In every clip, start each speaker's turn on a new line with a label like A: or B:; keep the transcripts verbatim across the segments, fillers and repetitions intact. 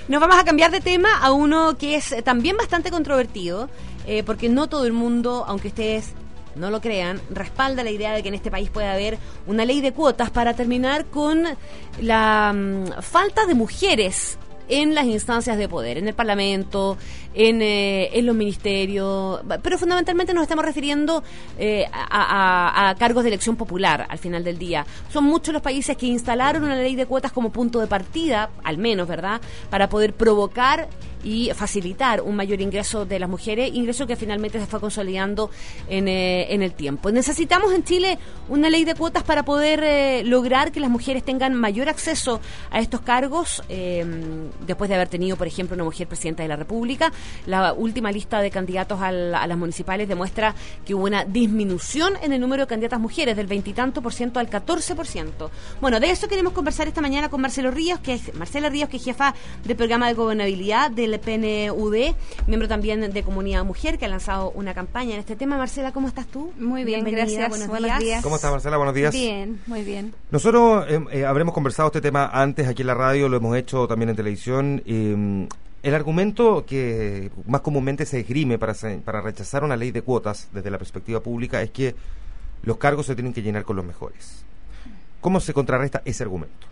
A: Nos vamos a cambiar de tema a uno que es también bastante controvertido, eh, porque no todo el mundo, aunque ustedes no lo crean, respalda la idea de que en este país puede haber una ley de cuotas para terminar con la um, falta de mujeres en las instancias de poder, en el Parlamento, en, eh, en los ministerios, pero fundamentalmente nos estamos refiriendo eh, a, a, a cargos de elección popular al final del día. Son muchos los países que instalaron una ley de cuotas como punto de partida, al menos, ¿verdad?, para poder provocar y facilitar un mayor ingreso de las mujeres, ingreso que finalmente se fue consolidando en, eh, en el tiempo. Necesitamos en Chile una ley de cuotas para poder eh, lograr que las mujeres tengan mayor acceso a estos cargos, eh, después de haber tenido, por ejemplo, una mujer presidenta de la República. La última lista de candidatos al, a las municipales demuestra que hubo una disminución en el número de candidatas mujeres, del veintitanto por ciento al catorce por ciento. Bueno, de eso queremos conversar esta mañana con Marcelo Ríos, que es Marcela Ríos, que es jefa del programa de gobernabilidad del P N U D, miembro también de Comunidad Mujer, que ha lanzado una campaña en este tema. Marcela, ¿cómo estás tú?
B: Muy bien,
A: bienvenida,
B: gracias.
A: Buenos,
B: buenos
A: días.
B: días.
C: ¿Cómo estás, Marcela? Buenos días.
B: Bien, muy bien.
C: Nosotros eh, eh, habremos conversado este tema antes aquí en la radio, lo hemos hecho también en televisión. Eh, el argumento que más comúnmente se esgrime para, para rechazar una ley de cuotas desde la perspectiva pública es que los cargos se tienen que llenar con los mejores. ¿Cómo se contrarresta ese argumento?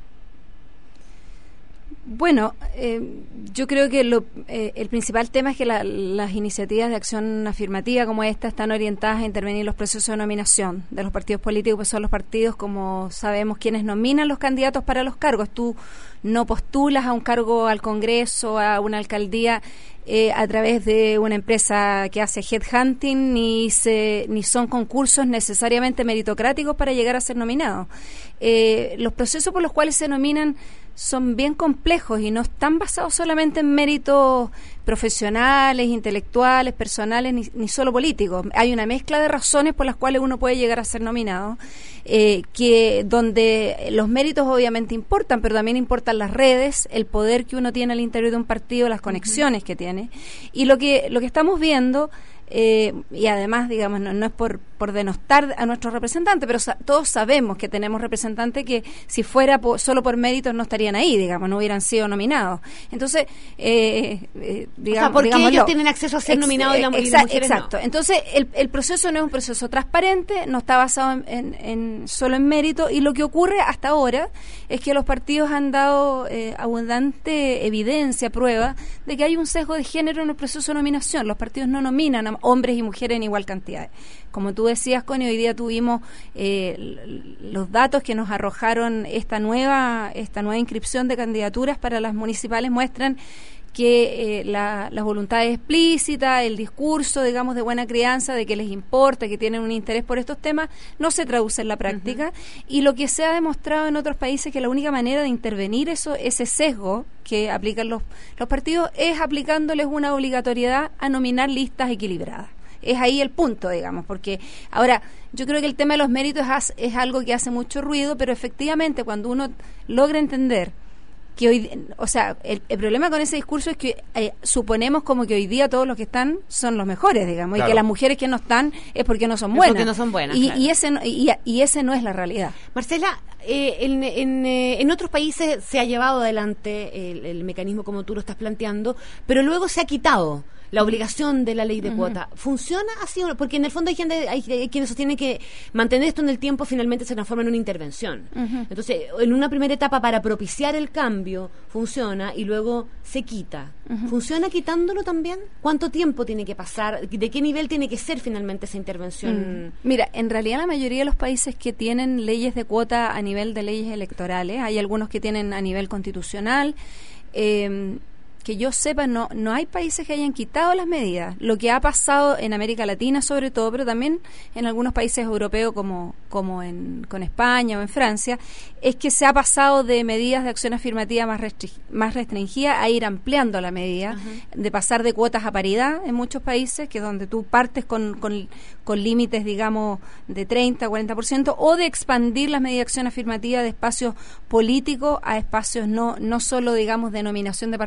B: Bueno, eh, yo creo que lo, eh, el principal tema es que la, las iniciativas de acción afirmativa como esta están orientadas a intervenir en los procesos de nominación de los partidos políticos, pues son los partidos, como sabemos, quienes nominan los candidatos para los cargos. Tú no postulas a un cargo al Congreso, a una alcaldía, eh, a través de una empresa que hace headhunting, ni, se, ni son concursos necesariamente meritocráticos para llegar a ser nominados. Eh, los procesos por los cuales se nominan son bien complejos y no están basados solamente en méritos profesionales, intelectuales, personales, ni, ni solo políticos. Hay una mezcla de razones por las cuales uno puede llegar a ser nominado, eh, que donde los méritos obviamente importan, pero también importan las redes, el poder que uno tiene al interior de un partido, las conexiones uh-huh. que tiene. Y lo que lo que estamos viendo, Eh, y además, digamos, no, no es por, por denostar a nuestros representantes, pero sa- todos sabemos que tenemos representantes que si fuera po- solo por méritos no estarían ahí, digamos, no hubieran sido nominados. Entonces, eh, eh, digamos,
A: o sea, ¿por qué
B: digámoslo,
A: ellos tienen acceso a ser
B: ex-
A: nominados y, la,
B: exa-
A: y las mujeres
B: exacto.
A: no?
B: Entonces, el, el proceso no es un proceso transparente, no está basado en, en, en solo en mérito, y lo que ocurre hasta ahora es que los partidos han dado eh, abundante evidencia, prueba, de que hay un sesgo de género en el proceso de nominación. Los partidos no nominan a hombres y mujeres en igual cantidad. Como tú decías, Connie, hoy día tuvimos eh, los datos que nos arrojaron esta nueva esta nueva inscripción de candidaturas para las municipales muestran que eh, la, la voluntad es explícita, el discurso, digamos, de buena crianza, de que les importa, que tienen un interés por estos temas, no se traduce en la práctica. Uh-huh. Y lo que se ha demostrado en otros países es que la única manera de intervenir eso, ese sesgo que aplican los, los partidos es aplicándoles una obligatoriedad a nominar listas equilibradas. Es ahí el punto, digamos, porque ahora yo creo que el tema de los méritos es, es algo que hace mucho ruido, pero efectivamente cuando uno logra entender que hoy, o sea, el, el problema con ese discurso es que eh, suponemos como que hoy día todos los que están son los mejores, digamos, claro. Y que las mujeres que no están es porque no son buenas.
A: Porque no son buenas,
B: y,
A: claro.
B: y ese no, y, y ese no es la realidad.
A: Marcela, eh, en, en, eh, en otros países se ha llevado adelante el, el mecanismo como tú lo estás planteando, pero luego se ha quitado la obligación de la ley de uh-huh. cuota. ¿Funciona así? Porque en el fondo hay gente, hay, hay quienes sostienen que mantener esto en el tiempo finalmente se transforma en una intervención. Uh-huh. Entonces, en una primera etapa para propiciar el cambio funciona y luego se quita. Uh-huh. ¿Funciona quitándolo también? ¿Cuánto tiempo tiene que pasar? ¿De qué nivel tiene que ser finalmente esa intervención?
B: Uh-huh. Mira, en realidad la mayoría de los países que tienen leyes de cuota a nivel de leyes electorales, hay algunos que tienen a nivel constitucional, eh, que yo sepa, no no hay países que hayan quitado las medidas. Lo que ha pasado en América Latina sobre todo, pero también en algunos países europeos como como en con España o en Francia, es que se ha pasado de medidas de acción afirmativa más restri- más restringidas a ir ampliando la medida, uh-huh. de pasar de cuotas a paridad en muchos países, que es donde tú partes con, con, con límites, digamos, de treinta, cuarenta por ciento, o de expandir las medidas de acción afirmativa de espacios políticos a espacios no no solo, digamos, de nominación de partidos, sino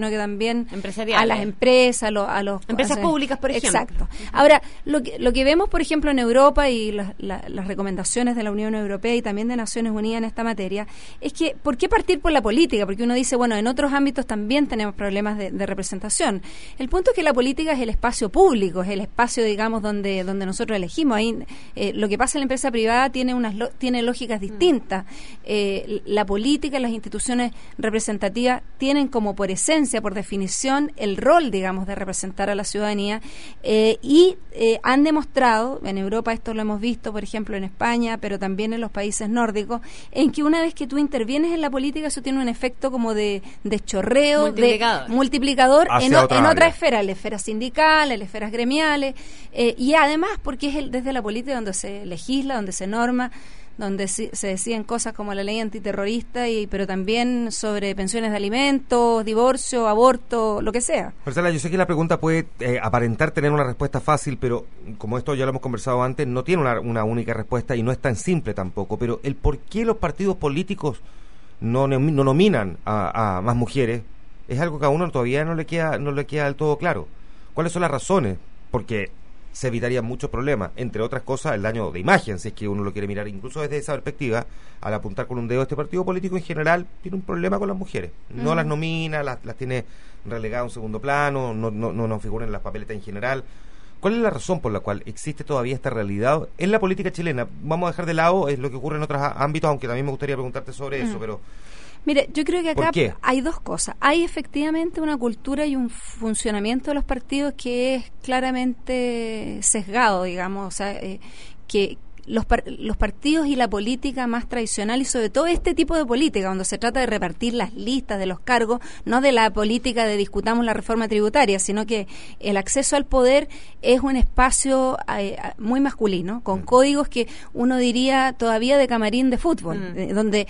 B: sino que también
A: empresariales,
B: a las empresas, a los, a los
A: empresas
B: a,
A: públicas, por ejemplo.
B: Exacto. Ahora, lo que, lo que vemos, por ejemplo, en Europa y la, la, las recomendaciones de la Unión Europea y también de Naciones Unidas en esta materia, es que, ¿por qué partir por la política? Porque uno dice, bueno, en otros ámbitos también tenemos problemas de, de representación. El punto es que la política es el espacio público, es el espacio, digamos, donde donde nosotros elegimos. Ahí eh, lo que pasa en la empresa privada tiene unas lo, tiene lógicas distintas. Eh, la política, las instituciones representativas tienen como por esencia, por definición, el rol, digamos, de representar a la ciudadanía eh, y eh, han demostrado, en Europa esto lo hemos visto, por ejemplo, en España, pero también en los países nórdicos, en que una vez que tú intervienes en la política, eso tiene un efecto como de, de chorreo,
A: multiplicador,
B: de multiplicador en,
C: otra
B: en otra
C: área.
B: esfera, en la esfera sindical, en las esferas gremiales, eh, y además porque es el, desde la política donde se legisla, donde se norma, donde se, se deciden cosas como la ley antiterrorista, y pero también sobre pensiones de alimentos, divorcio, aborto, lo que sea.
C: Marcela, yo sé que la pregunta puede eh, aparentar tener una respuesta fácil, pero como esto ya lo hemos conversado antes, no tiene una, una única respuesta y no es tan simple tampoco. Pero el por qué los partidos políticos no, no nominan a, a más mujeres es algo que a uno todavía no le queda no le queda del todo claro. ¿Cuáles son las razones? Porque se evitarían muchos problemas, entre otras cosas el daño de imagen, si es que uno lo quiere mirar incluso desde esa perspectiva. Al apuntar con un dedo, este partido político en general tiene un problema con las mujeres, no uh-huh. las nomina, las, las tiene relegadas a un segundo plano, no, no, no, no figuran en las papeletas en general. ¿Cuál es la razón por la cual existe todavía esta realidad en la política chilena? Vamos a dejar de lado es lo que ocurre en otros ámbitos, aunque también me gustaría preguntarte sobre uh-huh. eso, pero...
B: Mire, yo creo que acá hay dos cosas. Hay efectivamente una cultura y un funcionamiento de los partidos que es claramente sesgado, digamos, o sea, eh, que los, par los partidos y la política más tradicional, y sobre todo este tipo de política, cuando se trata de repartir las listas de los cargos, no de la política de discutamos la reforma tributaria, sino que el acceso al poder es un espacio eh, muy masculino, con mm. códigos que uno diría todavía de camarín de fútbol, mm. eh, donde,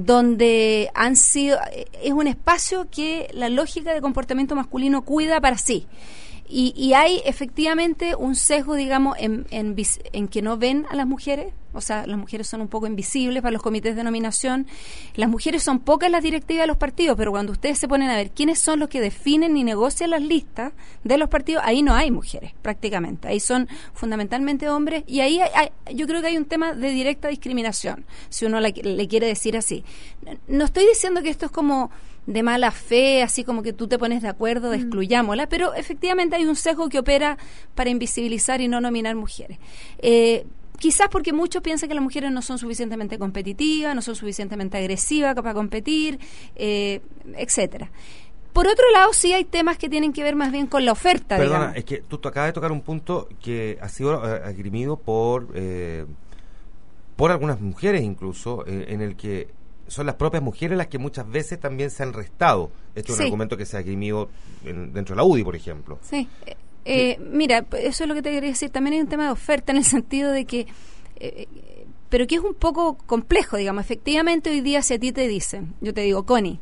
B: donde han sido, eh, es un espacio que la lógica de comportamiento masculino cuida para sí. Y, y hay efectivamente un sesgo, digamos, en, en, en que no ven a las mujeres, o sea, las mujeres son un poco invisibles para los comités de nominación. Las mujeres son pocas en las directivas de los partidos, pero cuando ustedes se ponen a ver quiénes son los que definen y negocian las listas de los partidos, ahí no hay mujeres, prácticamente. Ahí son fundamentalmente hombres, y ahí hay, hay, yo creo que hay un tema de directa discriminación, si uno la, le quiere decir así. No estoy diciendo que esto es como de mala fe, así como que tú te pones de acuerdo, mm. excluyámosla, pero efectivamente hay un sesgo que opera para invisibilizar y no nominar mujeres. Eh, quizás porque muchos piensan que las mujeres no son suficientemente competitivas, no son suficientemente agresivas para competir, eh, etcétera. Por otro lado, sí hay temas que tienen que ver más bien con la oferta.
C: Perdona,
B: digamos.
C: Es que tú, tú acabas de tocar un punto que ha sido eh, agrimido por, eh, por algunas mujeres incluso, eh, en el que son las propias mujeres las que muchas veces también se han restado. Esto es sí. un argumento que se ha agrimido en, dentro de la U D I, por ejemplo.
B: Sí. Eh, eh, mira, eso es lo que te quería decir. También hay un tema de oferta en el sentido de que... Eh, pero que es un poco complejo, digamos. Efectivamente, hoy día si a ti te dicen, yo te digo, Connie,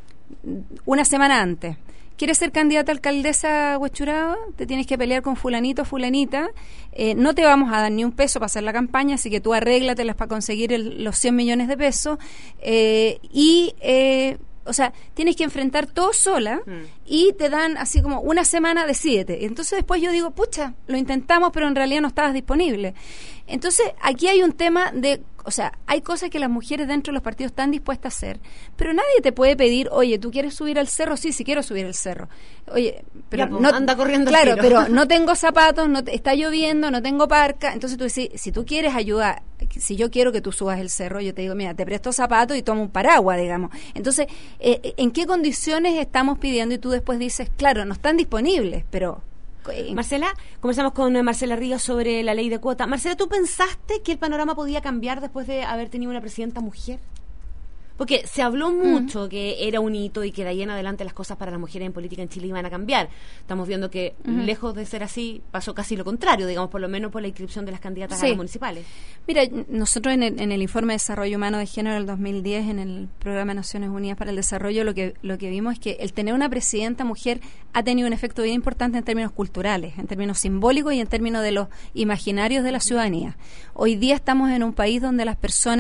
B: una semana antes, ¿quieres ser candidata a alcaldesa Huechuraba? Te tienes que pelear con fulanito o fulanita. Eh, no te vamos a dar ni un peso para hacer la campaña, así que tú arréglatelas para conseguir el, los cien millones de pesos. Eh, y, eh, o sea, tienes que enfrentar todo sola mm. y te dan así como una semana, decídete. Entonces después yo digo, pucha, lo intentamos, pero en realidad no estabas disponible. Entonces aquí hay un tema de... O sea, hay cosas que las mujeres dentro de los partidos están dispuestas a hacer, pero nadie te puede pedir, oye, ¿tú quieres subir al cerro? Sí, sí quiero subir al cerro. Oye, pero
A: ya, pues,
B: no
A: anda corriendo.
B: Claro, pero no tengo zapatos, no te, está lloviendo, no tengo parca. Entonces tú decís, si tú quieres ayudar, si yo quiero que tú subas el cerro, yo te digo, mira, te presto zapatos y tomo un paraguas, digamos. Entonces, eh, ¿en qué condiciones estamos pidiendo? Y tú después dices, claro, no están disponibles, pero...
A: Marcela, conversamos con Marcela Ríos sobre la ley de cuota. Marcela, ¿tú pensaste que el panorama podía cambiar después de haber tenido una presidenta mujer? Porque se habló mucho uh-huh. que era un hito y que de ahí en adelante las cosas para las mujeres en política en Chile iban a cambiar. Estamos viendo que, uh-huh. lejos de ser así, pasó casi lo contrario, digamos, por lo menos por la inscripción de las candidatas sí. a las municipales.
B: Mira, nosotros en el, en el informe de Desarrollo Humano de Género del dos mil diez, en el Programa de Naciones Unidas para el Desarrollo, lo que, lo que vimos es que el tener una presidenta mujer ha tenido un efecto bien importante en términos culturales, en términos simbólicos y en términos de los imaginarios de la ciudadanía. Hoy día estamos en un país donde las personas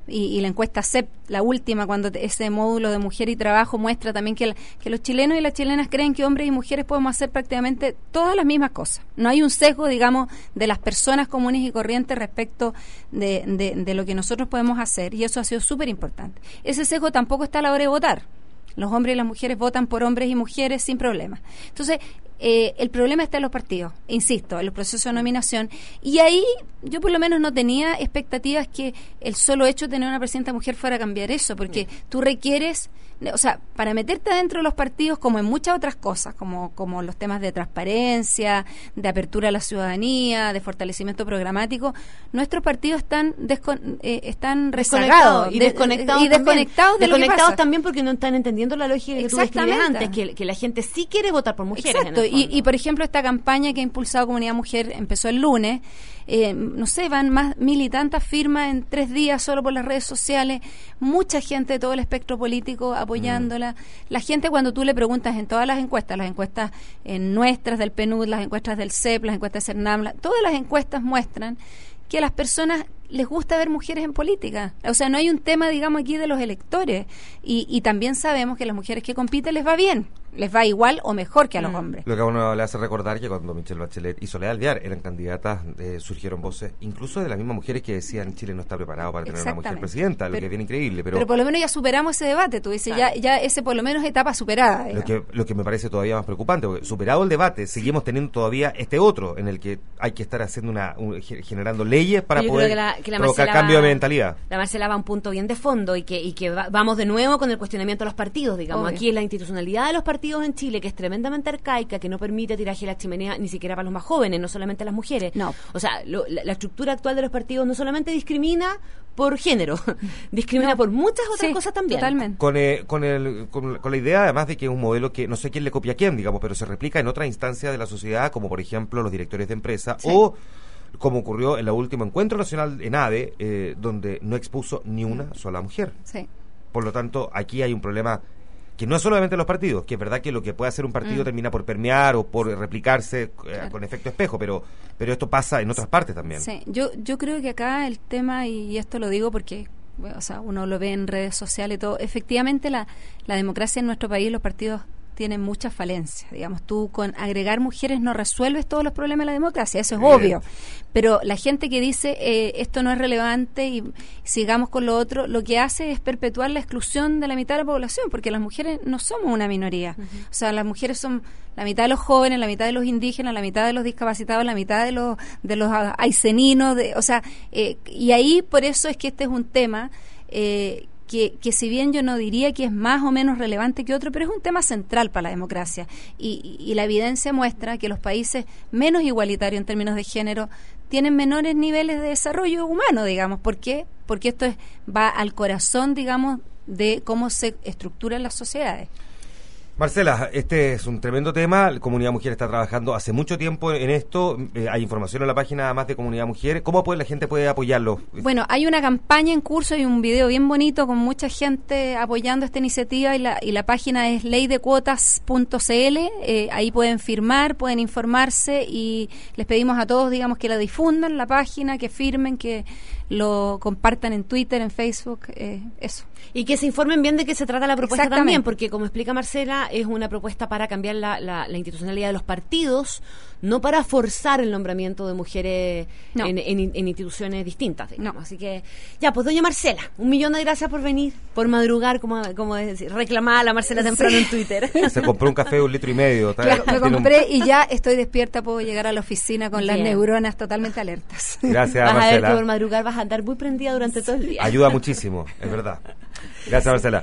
B: y, y la encuesta C E P, la última, cuando ese módulo de mujer y trabajo muestra también que, la, que los chilenos y las chilenas creen que hombres y mujeres podemos hacer prácticamente todas las mismas cosas. No hay un sesgo, digamos, de las personas comunes y corrientes respecto de, de, de lo que nosotros podemos hacer, y eso ha sido súper importante. Ese sesgo tampoco está a la hora de votar. Los hombres y las mujeres votan por hombres y mujeres sin problema. Entonces, eh, el problema está en los partidos, insisto, en los procesos de nominación. Y ahí yo por lo menos no tenía expectativas que el solo hecho de tener una presidenta mujer fuera a cambiar eso, porque tú requieres, o sea, para meterte dentro de los partidos, como en muchas otras cosas, como, como los temas de transparencia, de apertura a la ciudadanía, de fortalecimiento programático, nuestros partidos están descon, eh, están rezagados
A: y desconectados,
B: y desconectados de
A: desconectados
B: lo que pasa.
A: También porque no están entendiendo la lógica que tú describías antes, que, que la gente sí quiere votar por mujeres.
B: Exacto, y, y por ejemplo esta campaña que ha impulsado Comunidad Mujer empezó el lunes, eh, no sé, van más mil y tantas firmas en tres días solo por las redes sociales, mucha gente de todo el espectro político apoyándola. Mm. La gente, cuando tú le preguntas en todas las encuestas, las encuestas en nuestras del P N U D, las encuestas del C E P, las encuestas de CERNAM, todas las encuestas muestran que a las personas les gusta ver mujeres en política. O sea, no hay un tema, digamos, aquí de los electores. Y, y también sabemos que a las mujeres que compiten les va bien. Les va igual o mejor que a los mm. hombres.
C: Lo que a uno le hace recordar que cuando Michelle Bachelet y Soledad Alvear eran candidatas, eh, surgieron voces, incluso de las mismas mujeres que decían Chile no está preparado para tener una mujer presidenta, lo pero, que es bien increíble. Pero,
B: pero por lo menos ya superamos ese debate, tú dices, claro. ya, ya ese por lo menos etapa superada.
C: Lo que, lo que me parece todavía más preocupante, porque superado el debate, seguimos teniendo todavía este otro, en el que hay que estar haciendo una, un, generando leyes para poder que la, que la provocar Marcela cambio va, de mentalidad.
A: La Marcela va a un punto bien de fondo y que, y que va, vamos de nuevo con el cuestionamiento de los partidos, digamos. Obvio. Aquí es la institucionalidad de los partidos en Chile, que es tremendamente arcaica, que no permite tiraje a la chimenea ni siquiera para los más jóvenes, no solamente las mujeres.
B: No.
A: O sea, lo, la, la estructura actual de los partidos no solamente discrimina por género, discrimina no. por muchas otras sí, cosas también.
B: Totalmente.
C: Con, eh, con, el, con, con la idea además de que es un modelo que no sé quién le copia a quién, digamos, pero se replica en otras instancias de la sociedad, como por ejemplo los directores de empresa, sí. o como ocurrió en el último encuentro nacional en A D E, eh, donde no expuso ni una sola mujer.
B: Sí.
C: Por lo tanto, aquí hay un problema que no es solamente los partidos, que es verdad que lo que puede hacer un partido mm. termina por permear o por replicarse eh, claro. con efecto espejo, pero pero esto pasa en otras partes también.
B: Sí, yo yo creo que acá el tema, y esto lo digo porque o sea, uno lo ve en redes sociales y todo, efectivamente la, la democracia en nuestro país, los partidos tienen muchas falencias. Digamos, tú con agregar mujeres no resuelves todos los problemas de la democracia, eso es Bien. obvio. Pero la gente que dice eh, esto no es relevante y sigamos con lo otro, lo que hace es perpetuar la exclusión de la mitad de la población, porque las mujeres no somos una minoría. Uh-huh. O sea, las mujeres son la mitad de los jóvenes, la mitad de los indígenas, la mitad de los discapacitados, la mitad de los de los aiceninos, de, o sea, eh, y ahí por eso es que este es un tema eh, Que, que si bien yo no diría que es más o menos relevante que otro, pero es un tema central para la democracia. Y, y la evidencia muestra que los países menos igualitarios en términos de género tienen menores niveles de desarrollo humano, digamos. ¿Por qué? Porque esto es, va al corazón, digamos, de cómo se estructuran las sociedades.
C: Marcela, este es un tremendo tema. La Comunidad Mujer está trabajando hace mucho tiempo en esto. Eh, hay información en la página además de Comunidad Mujer. ¿Cómo puede, la gente puede apoyarlo?
B: Bueno, hay una campaña en curso y un video bien bonito con mucha gente apoyando esta iniciativa y la, y la página es ley de cuotas punto c l. Eh, ahí pueden firmar, pueden informarse y les pedimos a todos, digamos, que la difundan, la página, que firmen, que lo compartan en Twitter, en Facebook, eh, eso.
A: Y que se informen bien de qué se trata la propuesta también, porque como explica Marcela, es una propuesta para cambiar la, la, la institucionalidad de los partidos, no para forzar el nombramiento de mujeres no. en, en, en instituciones distintas. No. Así que, ya, pues doña Marcela, un millón de gracias por venir, por madrugar, como, como decir, reclamar a la Marcela temprano sí. en Twitter.
C: Se compró un café de un litro y medio.
B: Claro, me compré un... y ya estoy despierta, puedo llegar a la oficina con bien. las neuronas totalmente alertas.
C: Gracias,
A: vas
C: Marcela.
A: Vas a ver que por madrugar vas a andar muy prendida durante todo el día.
C: Ayuda muchísimo, es verdad. Gracias, Marcela.